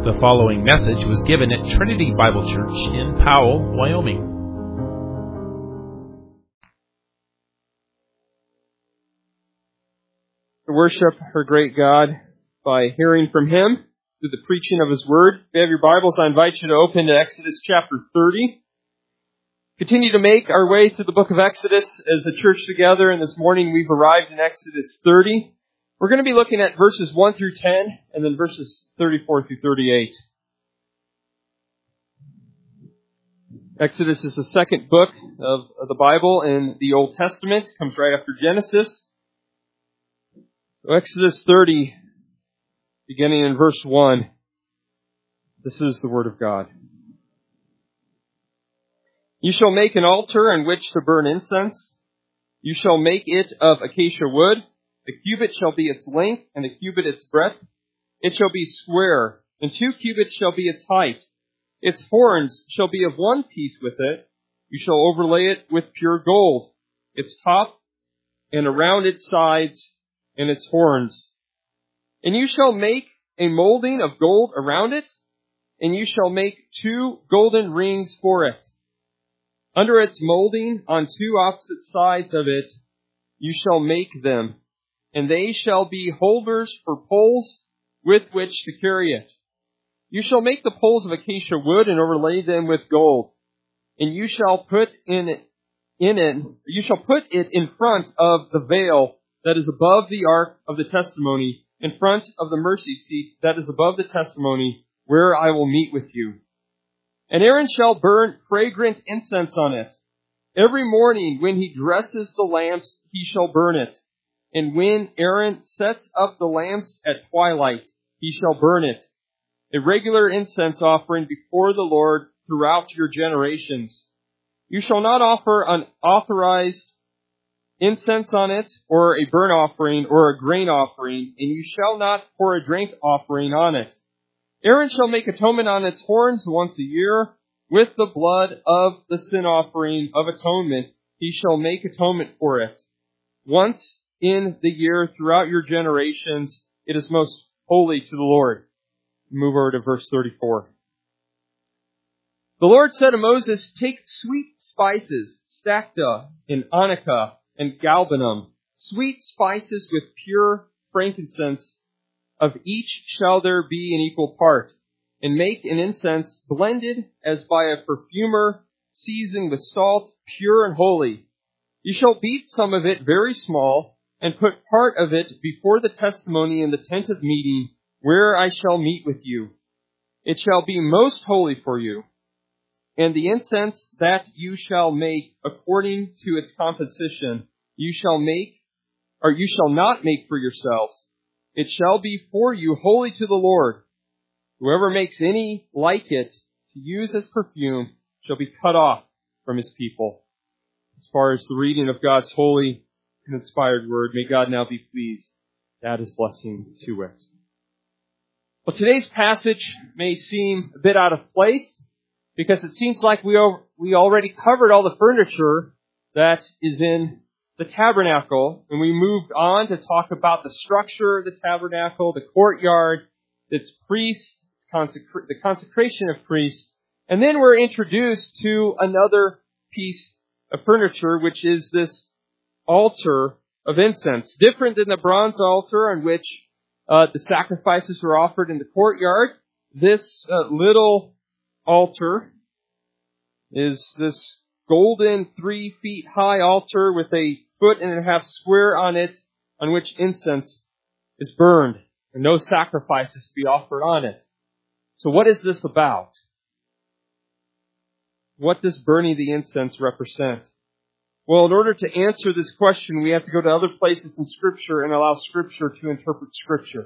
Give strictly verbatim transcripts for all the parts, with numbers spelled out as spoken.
The following message was given at Trinity Bible Church in Powell, Wyoming. To worship our great God by hearing from Him through the preaching of His Word. If you have your Bibles, I invite you to open to Exodus chapter thirty. Continue to make our way through the book of Exodus as a church together, and this morning we've arrived in Exodus thirty. We're going to be looking at verses one through ten, and then verses thirty-four through thirty-eight. Exodus is the second book of the Bible in the Old Testament. It comes right after Genesis. So Exodus thirty, beginning in verse one. This is the Word of God. You shall make an altar on which to burn incense. You shall make it of acacia wood. A cubit shall be its length, and a cubit its breadth. It shall be square, and two cubits shall be its height. Its horns shall be of one piece with it. You shall overlay it with pure gold, its top, and around its sides, and its horns. And you shall make a molding of gold around it, and you shall make two golden rings for it. Under its molding, on two opposite sides of it, you shall make them, and they shall be holders for poles with which to carry it. You shall make the poles of acacia wood and overlay them with gold. And you shall put in it, in it, you shall put it in front of the veil that is above the ark of the testimony, in front of the mercy seat that is above the testimony, where I will meet with you. And Aaron shall burn fragrant incense on it. Every morning when he dresses the lamps, he shall burn it. And when Aaron sets up the lamps at twilight, he shall burn it. A regular incense offering before the Lord throughout your generations. You shall not offer an authorized incense on it, or a burnt offering, or a grain offering, and you shall not pour a drink offering on it. Aaron shall make atonement on its horns once a year. With the blood of the sin offering of atonement, he shall make atonement for it. Once in the year throughout your generations, it is most holy to the Lord. Move over to verse thirty-four. The Lord said to Moses, take sweet spices, stacta and onycha and galbanum, sweet spices with pure frankincense. Of each shall there be an equal part, and make an incense blended as by a perfumer, seasoned with salt, pure and holy. You shall beat some of it very small, and put part of it before the testimony in the tent of meeting, where I shall meet with you. It shall be most holy for you. And the incense that you shall make according to its composition, you shall make, or you shall not make for yourselves. It shall be for you holy to the Lord. Whoever makes any like it to use as perfume shall be cut off from his people. As far as the reading of God's holy and inspired word, may God now be pleased to add His blessing to it. Well, today's passage may seem a bit out of place because it seems like we al- we already covered all the furniture that is in the tabernacle, and we moved on to talk about the structure of the tabernacle, the courtyard, its priests, its consecra- the consecration of priests, and then we're introduced to another piece of furniture, which is this altar of incense. Different than the bronze altar on which uh, the sacrifices were offered in the courtyard, this uh, little altar is this golden three feet high altar with a foot and a half square on it, on which incense is burned and no sacrifices be offered on it. So what is this about? What does burning the incense represent? Well, in order to answer this question, we have to go to other places in Scripture and allow Scripture to interpret Scripture.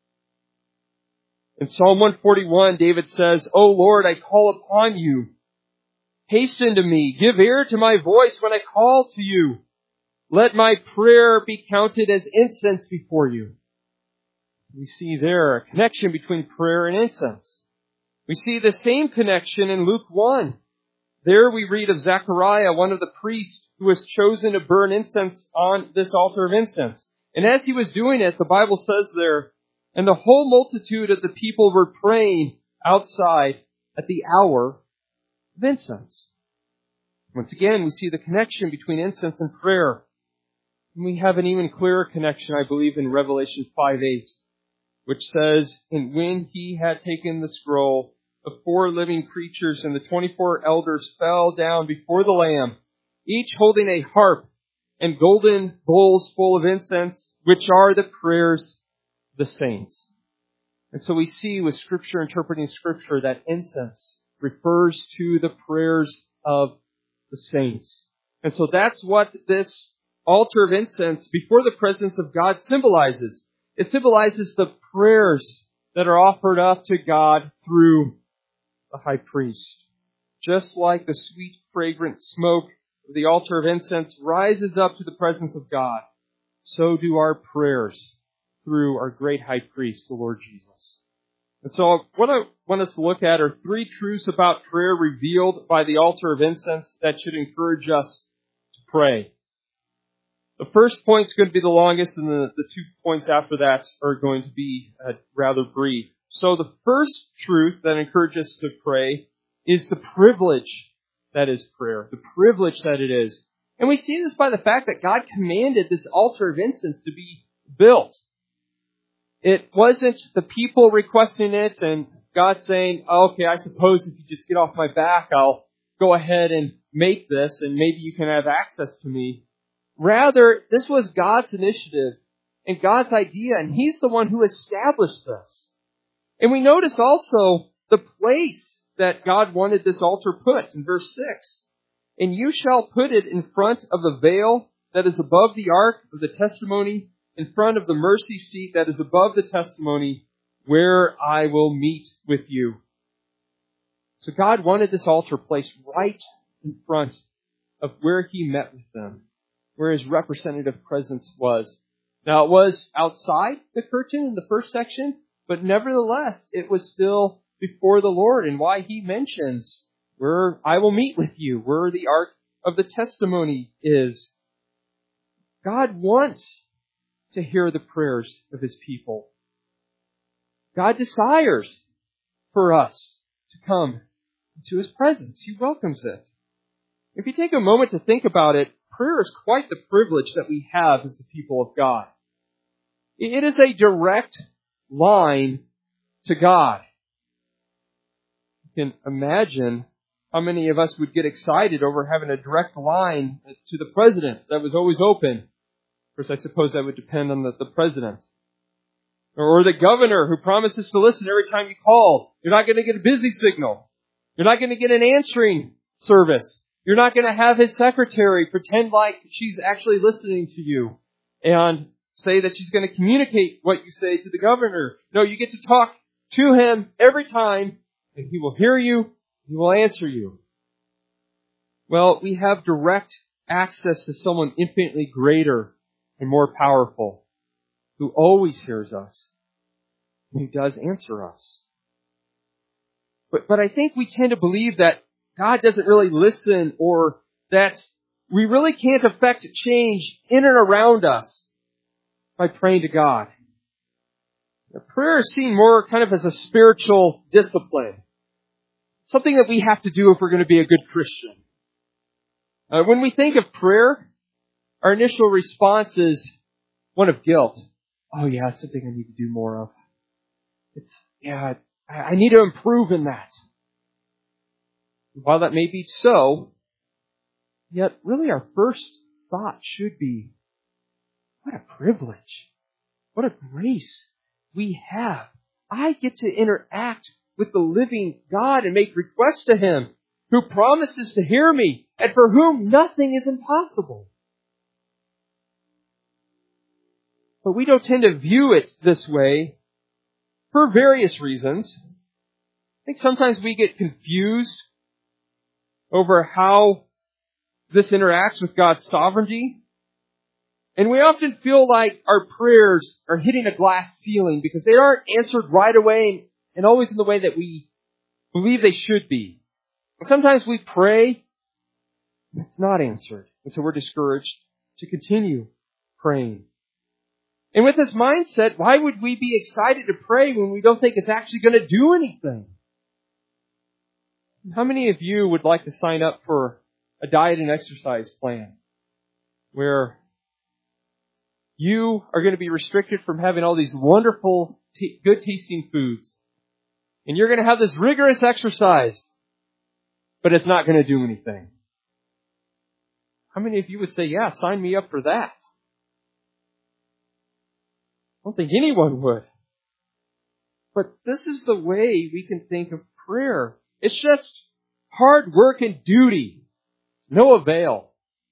In Psalm one forty-one, David says, O Lord, I call upon you. Hasten to me. Give ear to my voice when I call to you. Let my prayer be counted as incense before you. We see there a connection between prayer and incense. We see the same connection in Luke one. There we read of Zechariah, one of the priests who was chosen to burn incense on this altar of incense. And as he was doing it, the Bible says there, and the whole multitude of the people were praying outside at the hour of incense. Once again, we see the connection between incense and prayer. And we have an even clearer connection, I believe, in Revelation five eight, which says, "And when he had taken the scroll, the four living creatures and the twenty-four elders fell down before the Lamb, each holding a harp and golden bowls full of incense, which are the prayers of the saints." And so we see with Scripture interpreting Scripture that incense refers to the prayers of the saints. And so that's what this altar of incense before the presence of God symbolizes. It symbolizes the prayers that are offered up to God through the high priest. Just like the sweet, fragrant smoke of the altar of incense rises up to the presence of God, so do our prayers through our great high priest, the Lord Jesus. And so what I want us to look at are three truths about prayer revealed by the altar of incense that should encourage us to pray. The first point is going to be the longest, and the, the two points after that are going to be uh, rather brief. So the first truth that encourages us to pray is the privilege that is prayer, the privilege that it is. And we see this by the fact that God commanded this altar of incense to be built. It wasn't the people requesting it and God saying, oh, okay, I suppose if you just get off my back, I'll go ahead and make this and maybe you can have access to me. Rather, this was God's initiative and God's idea, and He's the one who established this. And we notice also the place that God wanted this altar put in verse six. "And you shall put it in front of the veil that is above the ark of the testimony, in front of the mercy seat that is above the testimony, where I will meet with you." So God wanted this altar placed right in front of where He met with them, where His representative presence was. Now, it was outside the curtain in the first section, but nevertheless, it was still before the Lord, and why He mentions, where I will meet with you, where the ark of the testimony is. God wants to hear the prayers of His people. God desires for us to come to His presence. He welcomes it. If you take a moment to think about it, prayer is quite the privilege that we have as the people of God. It is a direct line to God. You can imagine how many of us would get excited over having a direct line to the president that was always open. Of course, I suppose that would depend on the, the president. Or the governor who promises to listen every time you call. You're not going to get a busy signal. You're not going to get an answering service. You're not going to have his secretary pretend like she's actually listening to you and say that she's going to communicate what you say to the governor. No, you get to talk to him every time, and he will hear you, he will answer you. Well, we have direct access to someone infinitely greater and more powerful, who always hears us, and who does answer us. But, but I think we tend to believe that God doesn't really listen, or that we really can't affect change in and around us by praying to God. Now, prayer is seen more kind of as a spiritual discipline, something that we have to do if we're going to be a good Christian. Uh, when we think of prayer, our initial response is one of guilt. Oh yeah, it's something I need to do more of. It's, yeah, I, I need to improve in that. While that may be so, yet really our first thought should be, what a privilege, what a grace we have. I get to interact with the living God and make requests to Him, who promises to hear me, and for whom nothing is impossible. But we don't tend to view it this way for various reasons. I think sometimes we get confused over how this interacts with God's sovereignty. And we often feel like our prayers are hitting a glass ceiling because they aren't answered right away and always in the way that we believe they should be. And sometimes we pray and it's not answered. And so we're discouraged to continue praying. And with this mindset, why would we be excited to pray when we don't think it's actually going to do anything? How many of you would like to sign up for a diet and exercise plan where you are going to be restricted from having all these wonderful, t- good tasting foods, and you're going to have this rigorous exercise, but it's not going to do anything? How many of you would say, yeah, sign me up for that? I don't think anyone would. But this is the way we can think of prayer. It's just hard work and duty. No avail.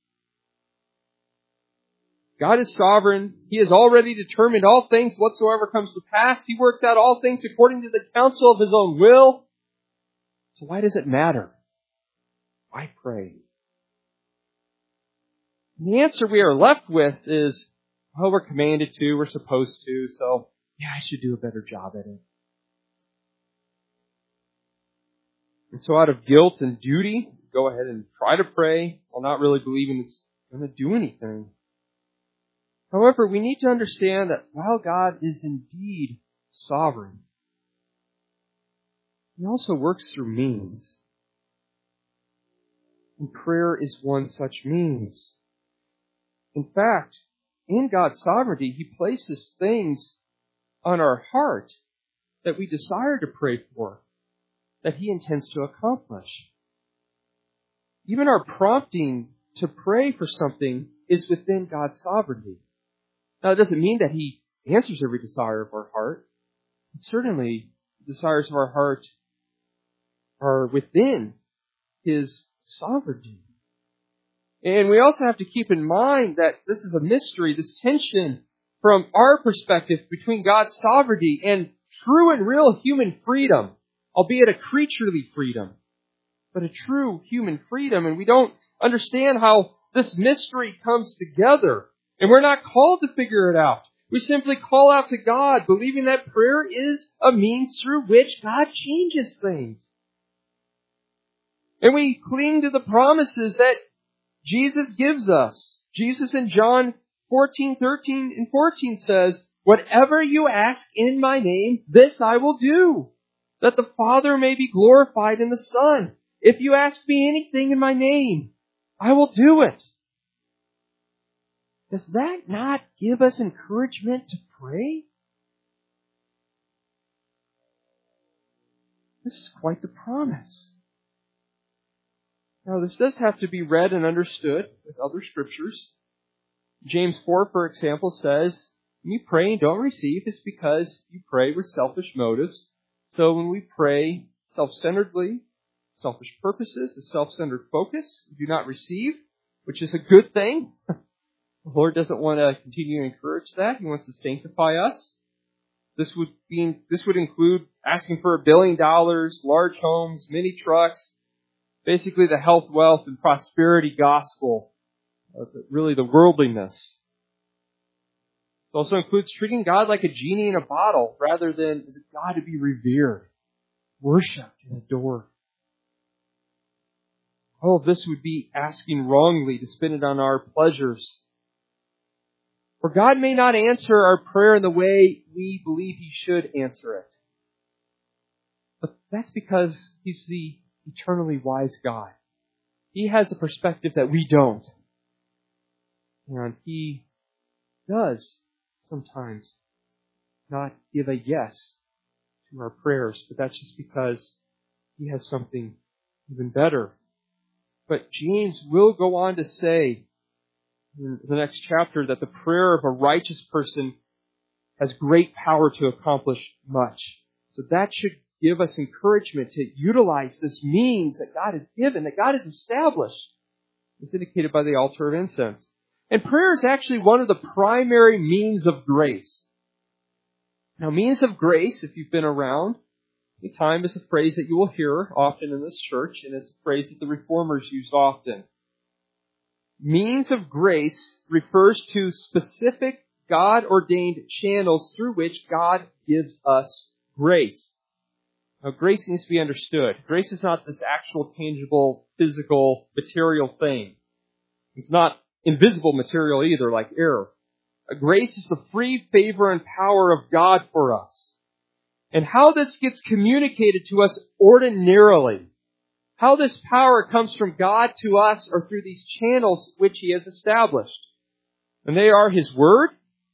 God is sovereign. He has already determined all things whatsoever comes to pass. He works out all things according to the counsel of His own will. So why does it matter? Why pray? And the answer we are left with is, well, we're commanded to, we're supposed to, so yeah, I should do a better job at it. And so out of guilt and duty, go ahead and try to pray while not really believing it's going to do anything. However, we need to understand that while God is indeed sovereign, He also works through means. And prayer is one such means. In fact, in God's sovereignty, He places things on our heart that we desire to pray for, that He intends to accomplish. Even our prompting to pray for something is within God's sovereignty. Now, it doesn't mean that He answers every desire of our heart. But certainly, the desires of our heart are within His sovereignty. And we also have to keep in mind that this is a mystery, this tension from our perspective between God's sovereignty and true and real human freedom, albeit a creaturely freedom, but a true human freedom. And we don't understand how this mystery comes together. And we're not called to figure it out. We simply call out to God, believing that prayer is a means through which God changes things. And we cling to the promises that Jesus gives us. Jesus in John fourteen, thirteen, and fourteen says, "Whatever you ask in my name, this I will do, that the Father may be glorified in the Son. If you ask me anything in my name, I will do it." Does that not give us encouragement to pray? This is quite the promise. Now, this does have to be read and understood with other scriptures. James four, for example, says, when you pray and don't receive, it's because you pray with selfish motives. So when we pray self-centeredly, selfish purposes, a self-centered focus, we do not receive, which is a good thing. The Lord doesn't want to continue to encourage that. He wants to sanctify us. This would be, this would include asking for a billion dollars, large homes, many trucks, basically the health, wealth, and prosperity gospel, uh, really the worldliness. It also includes treating God like a genie in a bottle rather than as a God to be revered, worshipped, and adored. All of this would be asking wrongly to spend it on our pleasures. For God may not answer our prayer in the way we believe He should answer it. But that's because He's the eternally wise God. He has a perspective that we don't. And He does sometimes not give a yes to our prayers, but that's just because He has something even better. But James will go on to say in the next chapter that the prayer of a righteous person has great power to accomplish much. So that should give us encouragement to utilize this means that God has given, that God has established. It's indicated by the altar of incense. And prayer is actually one of the primary means of grace. Now, means of grace, if you've been around, any time is a phrase that you will hear often in this church, and it's a phrase that the Reformers used often. Means of grace refers to specific God-ordained channels through which God gives us grace. Now, grace needs to be understood. Grace is not this actual, tangible, physical, material thing. It's not invisible material either, like air. Grace is the free favor and power of God for us. And how this gets communicated to us ordinarily How this power comes from God to us are through these channels which He has established. And they are His Word,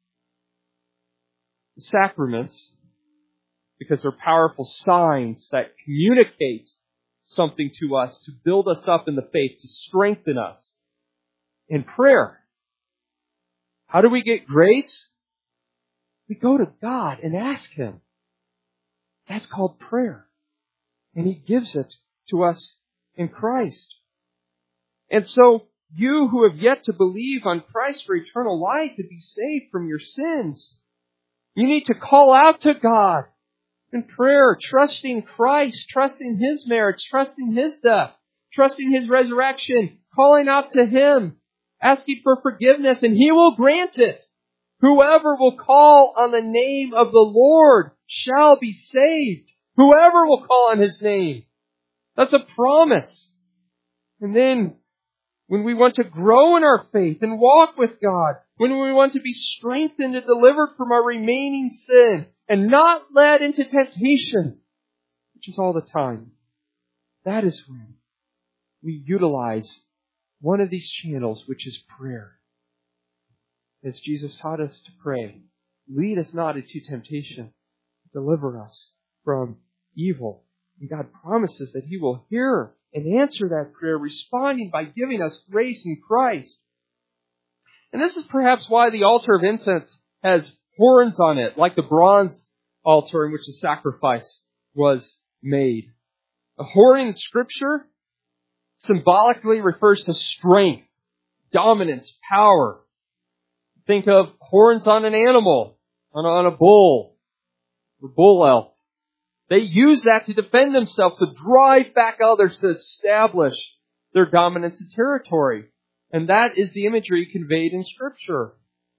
the sacraments, because they're powerful signs that communicate something to us to build us up in the faith, to strengthen us. In prayer, how do we get grace? We go to God and ask Him. That's called prayer. And He gives it to us in Christ. And so, you who have yet to believe on Christ for eternal life to be saved from your sins, you need to call out to God in prayer, trusting Christ, trusting His merits, trusting His death, trusting His resurrection, calling out to Him, asking for forgiveness, and He will grant it. Whoever will call on the name of the Lord shall be saved. Whoever will call on His name. That's a promise. And then, when we want to grow in our faith and walk with God, when we want to be strengthened and delivered from our remaining sin, and not led into temptation, which is all the time, that is when we utilize one of these channels, which is prayer. As Jesus taught us to pray, lead us not into temptation, deliver us from evil. And God promises that He will hear and answer that prayer, responding by giving us grace in Christ. And this is perhaps why the altar of incense has horns on it, like the bronze altar in which the sacrifice was made. A horn in Scripture symbolically refers to strength, dominance, power. Think of horns on an animal, on a, on a bull, or bull elk. They use that to defend themselves, to drive back others, to establish their dominance and territory. And that is the imagery conveyed in Scripture.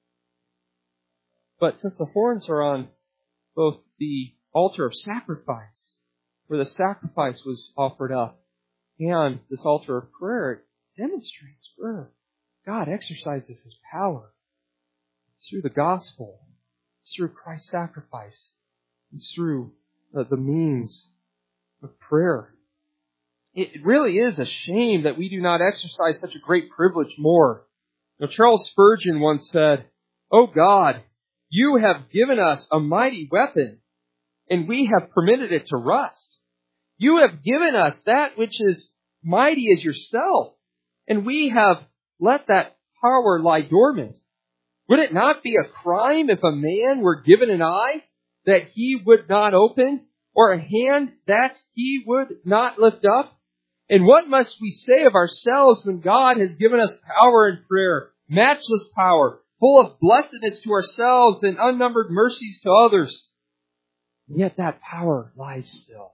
But since the horns are on both the altar of sacrifice, where the sacrifice was offered up, and this altar of prayer, it demonstrates where God exercises His power. It's through the gospel. It's through Christ's sacrifice. It's through the, the means of prayer. It really is a shame that we do not exercise such a great privilege more. Now, Charles Spurgeon once said, "O God, You have given us a mighty weapon, and we have permitted it to rust. You have given us that which is mighty as Yourself, and we have let that power lie dormant. Would it not be a crime if a man were given an eye that he would not open, or a hand that he would not lift up? And what must we say of ourselves when God has given us power in prayer, matchless power, full of blessedness to ourselves and unnumbered mercies to others? And yet that power lies still."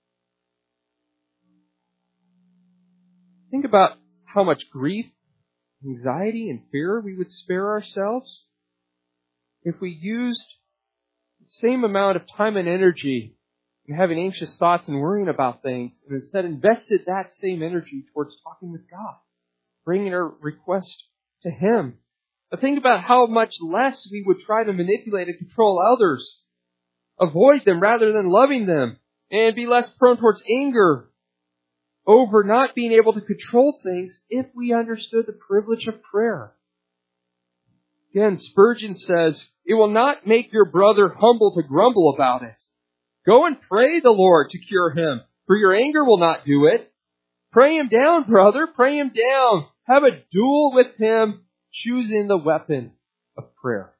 Think about how much grief, anxiety, and fear we would spare ourselves if we used the same amount of time and energy in having anxious thoughts and worrying about things, and instead invested that same energy towards talking with God, bringing our request to Him. But think about how much less we would try to manipulate and control others, avoid them rather than loving them, and be less prone towards anger over not being able to control things if we understood the privilege of prayer. Again, Spurgeon says, "It will not make your brother humble to grumble about it. Go and pray the Lord to cure him, for your anger will not do it. Pray him down, brother, pray him down. Have a duel with him, choosing the weapon of prayer."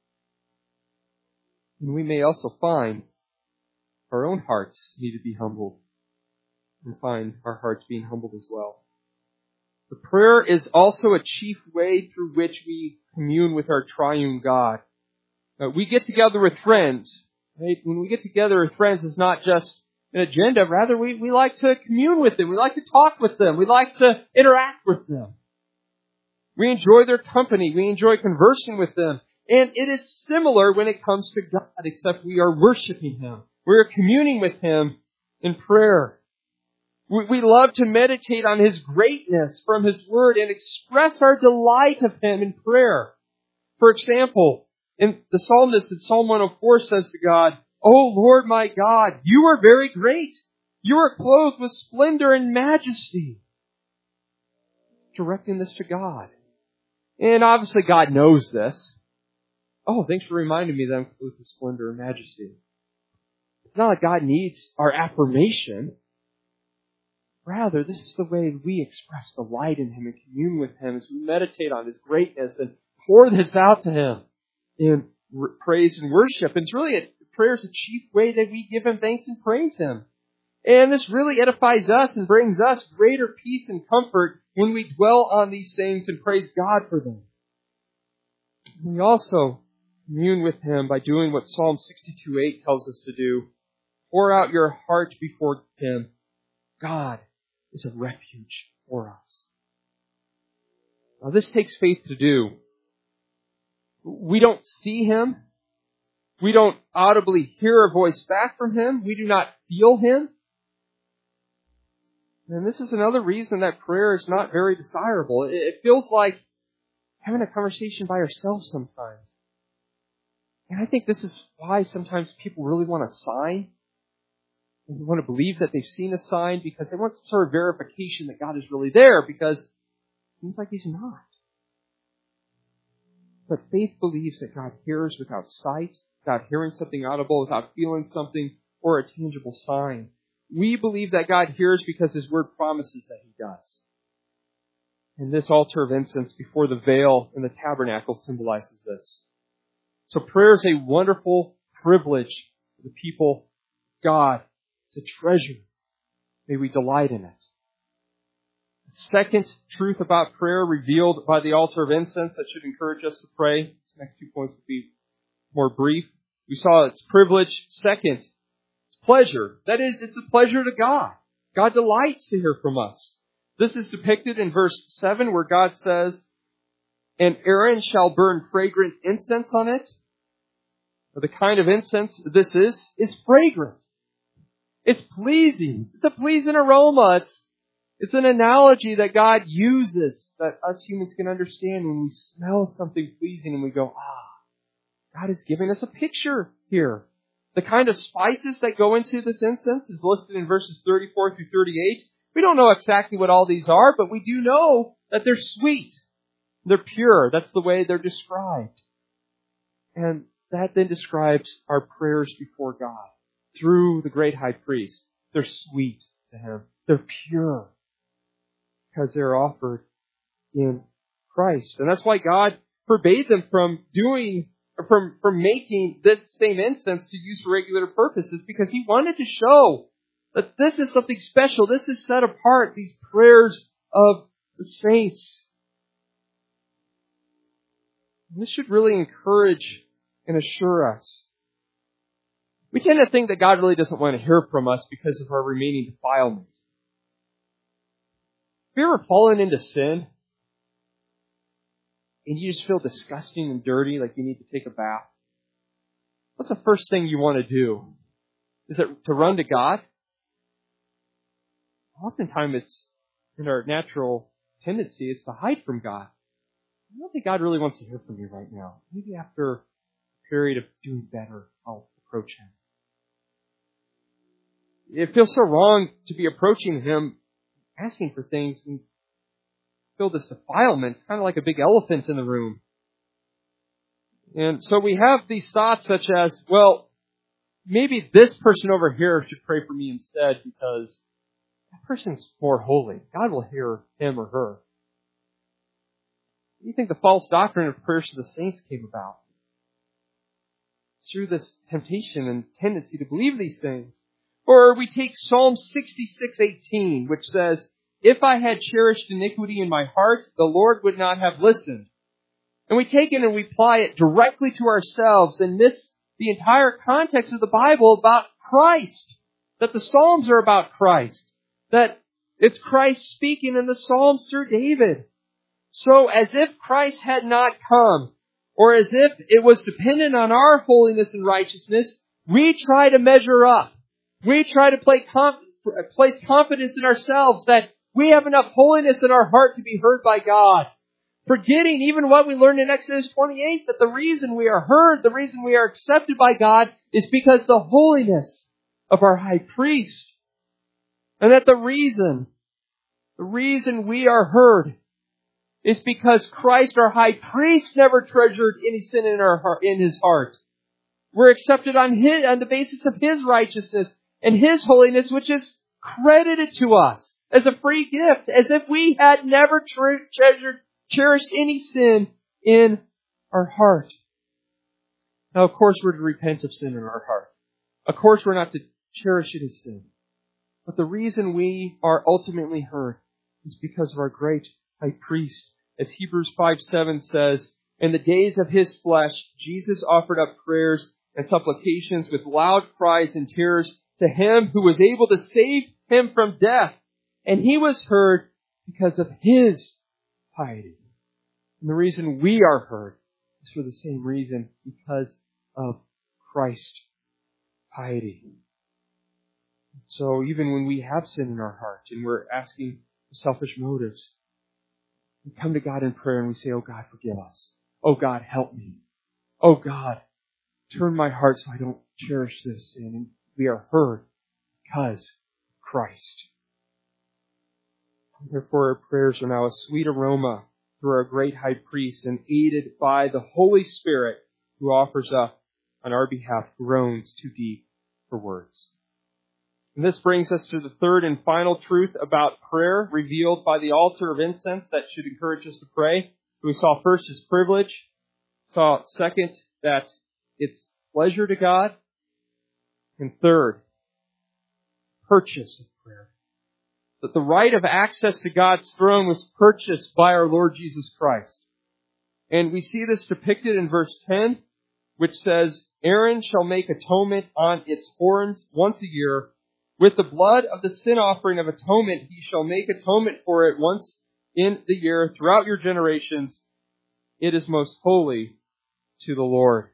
And we may also find our own hearts need to be humbled, and find our hearts being humbled as well. The prayer is also a chief way through which we commune with our triune God. Uh, we get together with friends. Right? When we get together with friends, it's not just an agenda. Rather, we, we like to commune with them. We like to talk with them. We like to interact with them. We enjoy their company. We enjoy conversing with them. And it is similar when it comes to God, except we are worshiping Him. We are communing with Him in prayer. We, we love to meditate on His greatness from His Word and express our delight of Him in prayer. For example, in the psalmist in Psalm one oh four says to God, "O Lord my God, You are very great. You are clothed with splendor and majesty. Directing this to God. And obviously God knows this. Oh, thanks for reminding me that I'm clothed with splendor and majesty. It's not like God needs our affirmation. Rather, this is the way we express delight in Him and commune with Him as we meditate on His greatness and pour this out to Him in r- praise and worship. And it's really, a, prayer is the chief way that we give Him thanks and praise Him. And this really edifies us and brings us greater peace and comfort when we dwell on these things and praise God for them. We also commune with Him by doing what Psalm sixty-two eight tells us to do. Pour out your heart before Him. God is a refuge for us. Now this takes faith to do. We don't see Him. We don't audibly hear a voice back from Him. We do not feel Him. And this is another reason that prayer is not very desirable. It feels like having a conversation by ourselves sometimes. And I think this is why sometimes people really want a sign. They want to believe that they've seen a sign because they want some sort of verification that God is really there, because it seems like He's not. But faith believes that God hears without sight, without hearing something audible, without feeling something, or a tangible sign. We believe that God hears because His Word promises that He does. And this altar of incense before the veil in the tabernacle symbolizes this. So prayer is a wonderful privilege for the people of God. It's a treasure. May we delight in it. The second truth about prayer revealed by the altar of incense that should encourage us to pray. These next two points will be more brief. We saw its privilege. Second, it's pleasure. That is, it's a pleasure to God. God delights to hear from us. This is depicted in verse seven where God says, "And Aaron shall burn fragrant incense on it." The kind of incense this is, is fragrant. It's pleasing. It's a pleasing aroma. It's, it's an analogy that God uses that us humans can understand when we smell something pleasing and we go, ah, God is giving us a picture here. The kind of spices that go into this incense is listed in verses thirty-four through thirty-eight. We don't know exactly what all these are, but we do know that they're sweet. They're pure. That's the way they're described. And that then describes our prayers before God through the great high priest. They're sweet to Him. They're pure because they're offered in Christ. And that's why God forbade them from doing, or from, from making this same incense to use for regular purposes, because He wanted to show that this is something special. This is set apart, these prayers of the saints. And this should really encourage and assure us. We tend to think that God really doesn't want to hear from us because of our remaining defilement. Have you ever fallen into sin and you just feel disgusting and dirty, like you need to take a bath? What's the first thing you want to do? Is it to run to God? Oftentimes it's in our natural tendency, it's to hide from God. I don't think God really wants to hear from you right now. Maybe after a period of doing better, I'll approach Him. It feels so wrong to be approaching Him, asking for things, and feel this defilement. It's kind of like a big elephant in the room. And so we have these thoughts such as, well, maybe this person over here should pray for me instead because that person's more holy. God will hear him or her. What do you think the false doctrine of prayers to the saints came about? It's through this temptation and tendency to believe these things. Or we take Psalm sixty-six eighteen, which says, "If I had cherished iniquity in my heart, the Lord would not have listened." And we take it and we apply it directly to ourselves and miss the entire context of the Bible about Christ. That the Psalms are about Christ. That it's Christ speaking in the Psalms through David. So as if Christ had not come, or as if it was dependent on our holiness and righteousness, we try to measure up. We try to play conf- place confidence in ourselves that we have enough holiness in our heart to be heard by God. Forgetting even what we learned in Exodus twenty-eight, that the reason we are heard, the reason we are accepted by God is because the holiness of our high priest. And that the reason, the reason we are heard is because Christ, our high priest, never treasured any sin in our heart, in his heart. We're accepted on his, on the basis of his righteousness and his holiness, which is credited to us as a free gift, as if we had never tre- treasured, cherished any sin in our heart. Now, of course, we're to repent of sin in our heart. Of course, we're not to cherish it as sin. But the reason we are ultimately heard is because of our great high priest. As Hebrews five seven says, in the days of his flesh, Jesus offered up prayers and supplications with loud cries and tears to him who was able to save him from death. And he was heard because of his piety. And the reason we are heard is for the same reason, because of Christ's piety. So even when we have sin in our heart and we're asking selfish motives, we come to God in prayer and we say, oh God, forgive us. Oh God, help me. Oh God, turn my heart so I don't cherish this sin. And we are heard because of Christ. Therefore, our prayers are now a sweet aroma through our great high priest and aided by the Holy Spirit who offers up on our behalf groans too deep for words. And this brings us to the third and final truth about prayer revealed by the altar of incense that should encourage us to pray. We saw first is privilege. Saw second that it's pleasure to God. And third, purchase of prayer. That the right of access to God's throne was purchased by our Lord Jesus Christ. And we see this depicted in verse ten, which says, Aaron shall make atonement on its horns once a year. With the blood of the sin offering of atonement, he shall make atonement for it once in the year throughout your generations. It is most holy to the Lord.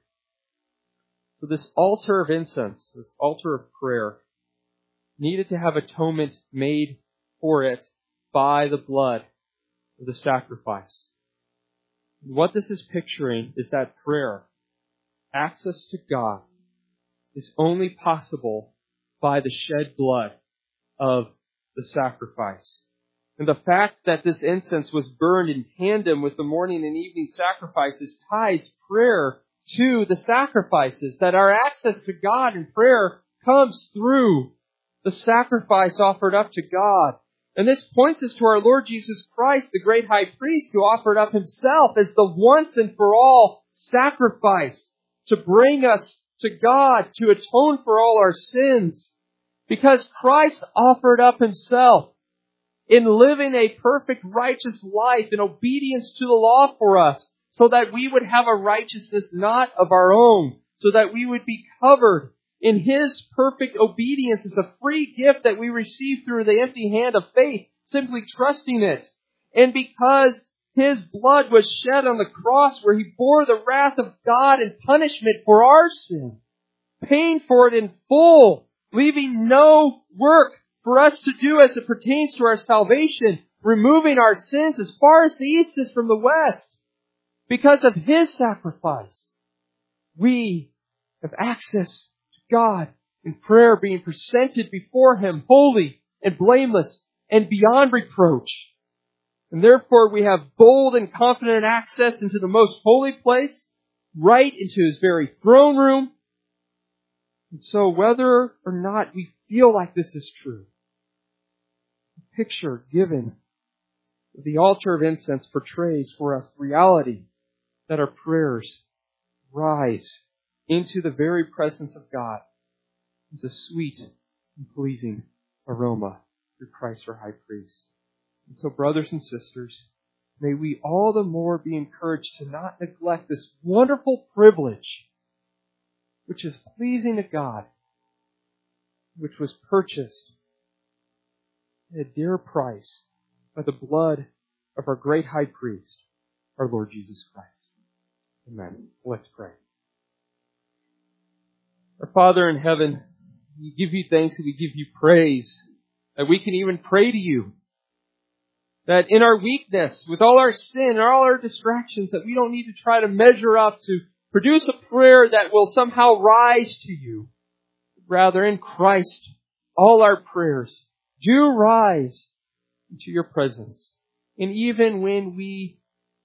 So this altar of incense, this altar of prayer, needed to have atonement made for it by the blood of the sacrifice. What this is picturing is that prayer, access to God, is only possible by the shed blood of the sacrifice. And the fact that this incense was burned in tandem with the morning and evening sacrifices ties prayer to the sacrifices, that our access to God in prayer comes through the sacrifice offered up to God. And this points us to our Lord Jesus Christ, the great high priest, who offered up himself as the once and for all sacrifice to bring us to God, to atone for all our sins. Because Christ offered up himself in living a perfect righteous life in obedience to the law for us, so that we would have a righteousness not of our own, so that we would be covered in his perfect obedience as a free gift that we receive through the empty hand of faith, simply trusting it. And because his blood was shed on the cross where he bore the wrath of God and punishment for our sin, paying for it in full, leaving no work for us to do as it pertains to our salvation, removing our sins as far as the east is from the west. Because of his sacrifice, we have access to God in prayer, being presented before him holy and blameless and beyond reproach. And therefore we have bold and confident access into the most holy place, right into his very throne room. And so whether or not we feel like this is true, the picture given of the altar of incense portrays for us reality that our prayers rise into the very presence of God as a sweet and pleasing aroma through Christ our high priest. And so, brothers and sisters, may we all the more be encouraged to not neglect this wonderful privilege, which is pleasing to God, which was purchased at a dear price by the blood of our great high priest, our Lord Jesus Christ. Amen. Let's pray. Our Father in heaven, we give you thanks and we give you praise that we can even pray to you. That in our weakness, with all our sin and all our distractions, that we don't need to try to measure up to produce a prayer that will somehow rise to you. Rather, in Christ, all our prayers do rise into your presence. And even when we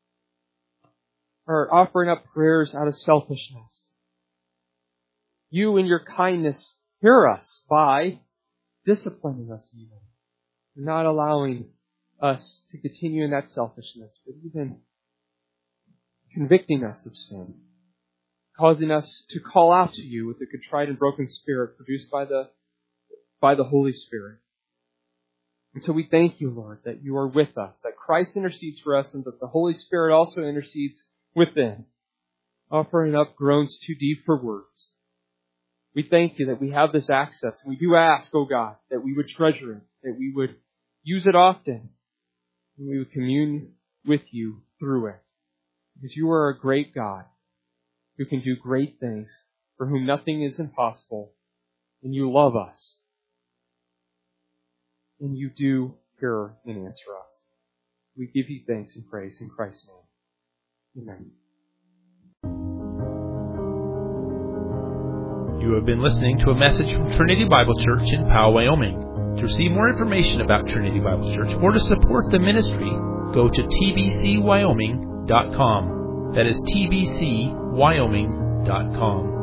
are offering up prayers out of selfishness, you in your kindness hear us by disciplining us even. Not allowing us to continue in that selfishness, but even convicting us of sin. Causing us to call out to you with a contrite and broken spirit produced by the, by the Holy Spirit. And so we thank you, Lord, that you are with us, that Christ intercedes for us, and that the Holy Spirit also intercedes within, offering up groans too deep for words. We thank you that we have this access. We do ask, O God, that we would treasure it, that we would use it often, and we would commune with you through it. Because you are a great God who can do great things, for whom nothing is impossible, and you love us. And you do hear and answer us. We give you thanks and praise in Christ's name. Amen. You have been listening to a message from Trinity Bible Church in Powell, Wyoming. To receive more information about Trinity Bible Church or to support the ministry, go to t b c wyoming dot com. That is t b c wyoming dot com.